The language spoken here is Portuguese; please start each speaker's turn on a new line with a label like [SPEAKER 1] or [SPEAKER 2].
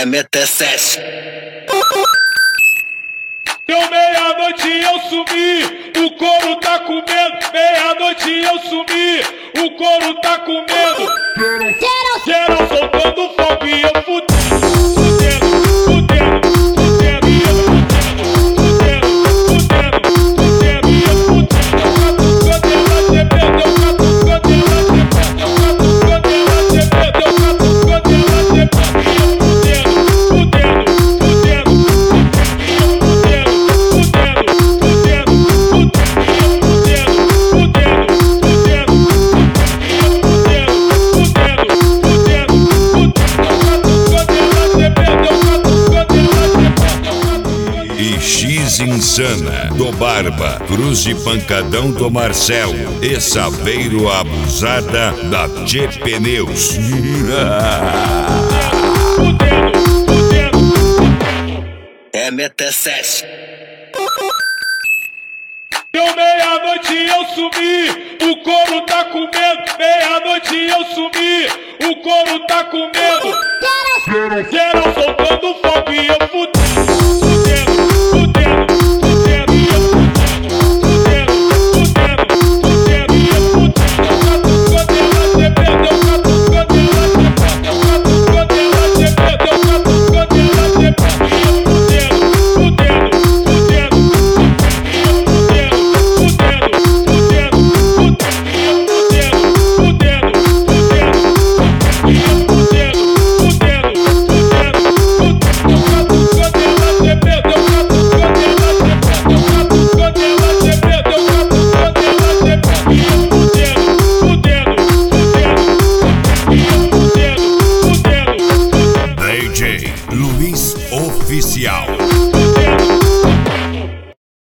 [SPEAKER 1] É MT7.
[SPEAKER 2] Deu meia-noite eu sumi, o couro tá comendo. Meia-noite eu sumi, o couro tá comendo. Geral soltando fogo e eu fudendo, fudendo, fudendo, fudendo e eu fudendo, fudendo, fudendo e eu fudendo. Eu catucando ela gemendo, eu catucando ela gemendo, eu catucando ela gemendo e eu fudendo, fudendo, fudendo,
[SPEAKER 3] E X Insana do Barba, Cruz de Pancadão do Marcelo e Saveiro Abusada da Tchê Pneus.
[SPEAKER 1] É MT7.
[SPEAKER 2] Deu meia-noite eu sumi, o couro tá comendo. Meia-noite eu sumi, o couro tá comendo. Geral soltando fogo e eu fudendo, fudendo, fudendo, fudendo e eu fudendo, fudendo, fudendo, fudendo e eu fudendo. Eu catucando ela gemendo, eu catucando ela gemendo, eu catucando ela gemendo, eu catucando ela gemendo e eu fudendo, fudendo, fudendo, fudendo e eu fudendo, fudendo, fudendo, fudendo e eu fudendo, fudendo, fudendo, e eu fudendo, fudendo, fudendo, fudendo. Eu catucando ela gemendo, eu catucando ela gemendo, eu catucando ela gemendo, eu catucando ela gemendo e eu fudendo, fudendo, fudendo, e eu fudendo, fudendo, fudendo.
[SPEAKER 3] DJ Luiz Oficial.